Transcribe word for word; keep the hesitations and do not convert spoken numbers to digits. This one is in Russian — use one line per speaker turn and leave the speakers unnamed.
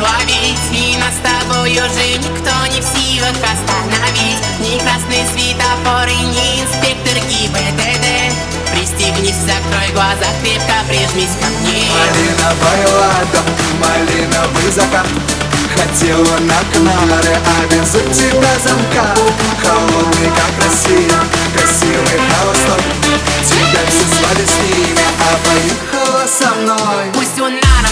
ловить, и нас с тобой уже никто не в силах остановить. Ни красный светофор и ни инспектор ГИБДД. Пристегнись, закрой глаза, крепко прижмись ко мне.
Малиновая лада, малиновый закат. Хотела на Канары, а везут тебя замка. Холодный, как Россия, красивый холостой. Тебя все звали с ними, а поехала со мной.
Пусть он на